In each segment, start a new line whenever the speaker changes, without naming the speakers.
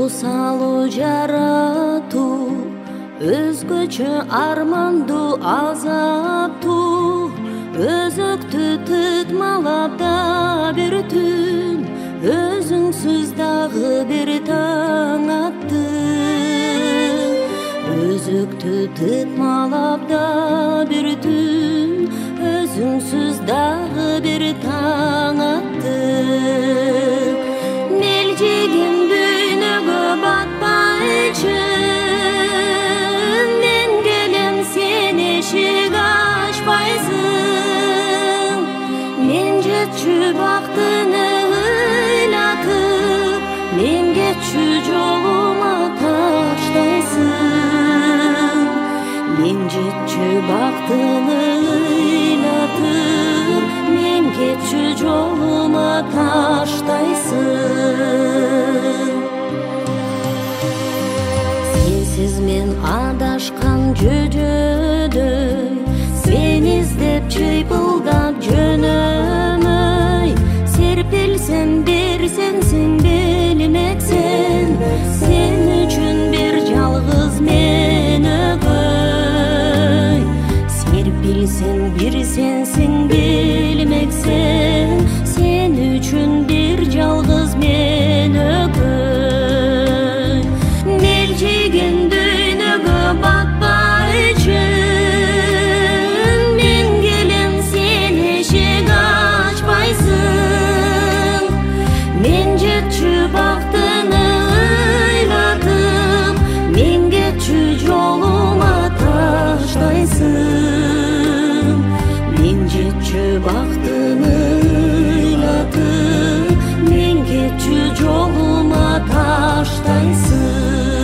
салуу жаратуу, өзгөчө армандуу азаптуу, өзөктү тытмалап да бир түн, өзүңсүз дагы бир таң атты. Өзөктү тытмалап да бир түн, өзүңсүз дагы бир таң атты. Мелжиген дүйнөгө батпайчы, мен келем, сен эшик ачпайсың. Мен жетчү бактыны ыйлатып, мен кетчү жолума таштайсың. Мен жетчү бактыны ыйлатып, мен кетчү жолума таштайсың. Сенсиз мен адашкан жөжөдөй, сен издеп чыйпылдап жөнөмөй. Серпилсем бир сенсиң билмексен, сен үчүн бир жалгыз мен өгөй. Серпилсем бир сенсиң билмексен, сен үчүн бир жалгыз мен өгөй. Мелжиген дүйнөгө батпайчы, мен келем, сен эшик ачпайсың. Мен жетчү бактыны ыйлатып, мен кетчү жолума таштайсың. Мен жетчү бактыны ыйлатып, мен кетчү жолума таштайсың.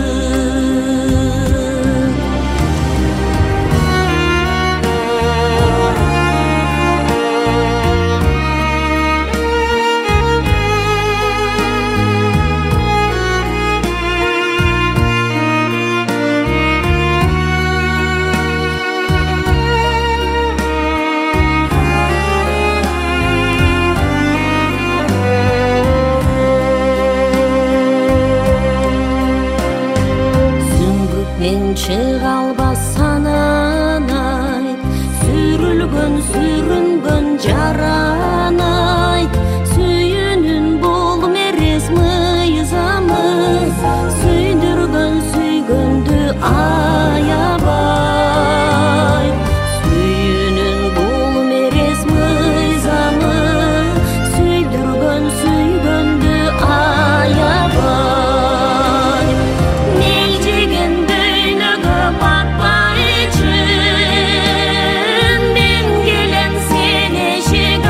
Мен чыга албассан айт, сүрүлгөн сүрүнгөн жаран айт. Сүйүүнүн бул мерез мыйзамы, сүйдүргөн сүйгөндү аябай. Сүйүүнүн бул мерез мыйзамы, сүйдүргөн сүйгөндү аябай. Мелжиген батпайчы, мен келем, сен эшик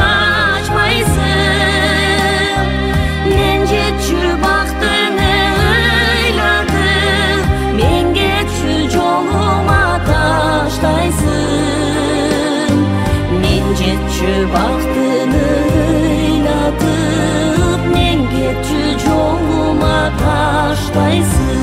ачпайсың. Мен жетчү бактыны ыйлатып, мен кетчү жолума таштайсың. Мен жетчү бактыны ыйлатып, мен кетчү жолума таштайсың.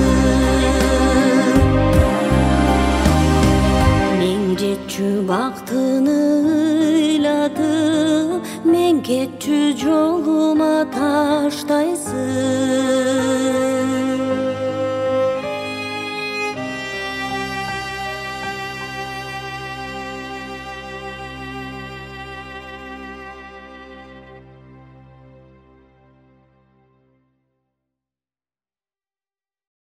Жетчү бактыны ыйлатып, мен кетчү жолума таштайсың.